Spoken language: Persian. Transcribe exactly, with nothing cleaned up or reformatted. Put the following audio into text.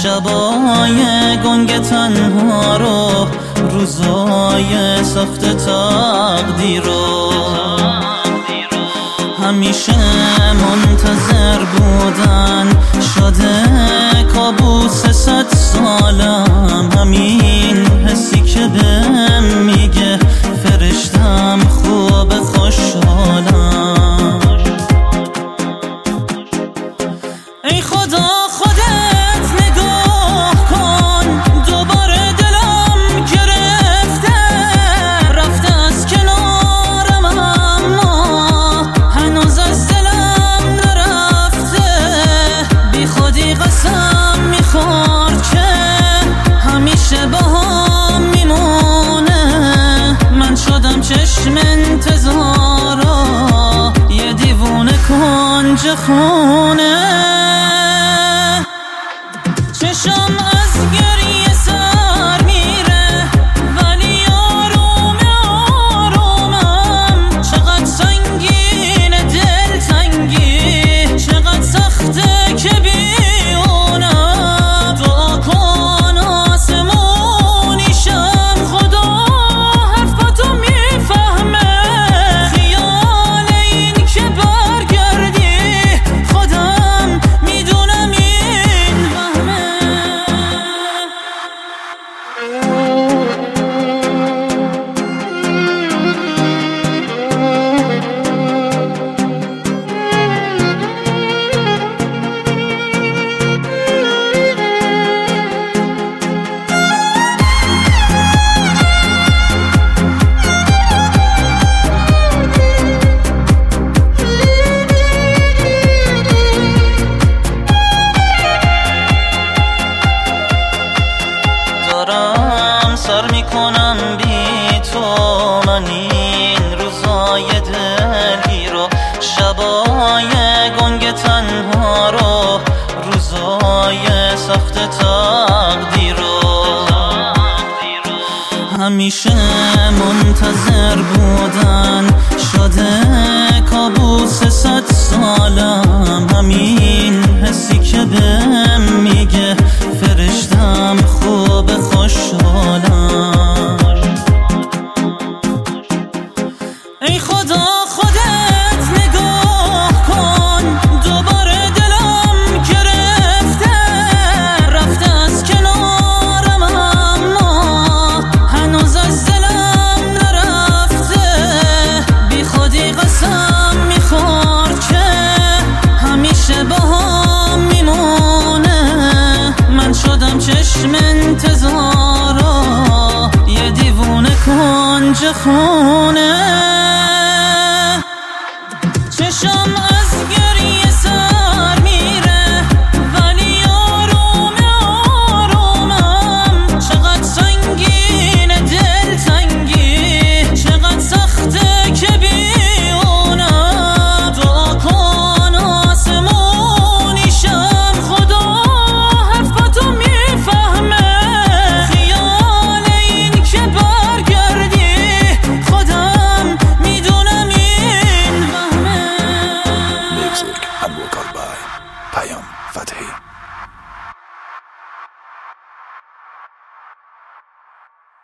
شبای گنگ تنها رو، روزای سخت تقدیر رو همیشه منتظر بودن. شده کابوس صد سالم، همین حسی که بهم میگه فرشتم خوب خوشحالم. ای خدا خودت نگاه کن، دوباره دلم گرفته، رفته از کنارم اما هنوز از دلم نرفته. بی خودی قسم میخور که همیشه با هم میمونه. من شدم چشم انتظارا، یه دیوونه کنج خونه. چشم از گریه سر میره ولی آروم آرومم. چقدر سنگین دل تنگی، چقدر سخته که بیونم. دعا کن آسمونیشم، خدا حرفاتو میفهمه. خیال این که برگردی خودم میدونم این وهمه. سر میکنم بی تو من این روزای دلگیرو، شبای گنگ تنها رو، روزای سخت تقدیر رو همیشه منتظر بودن. شده کابوس صد سالم، همین حسی که بهم میگه فرشتم خوب خوشحالم. ای خدا خودت نگاه کن، دوباره دلم گرفته، رفته از کنارم اما هنوز از دلم نرفته. بی خودی قسم میخور که همیشه با هم میمونه. من شدم چشم انتظارا، یه دیوونه کنج خونه.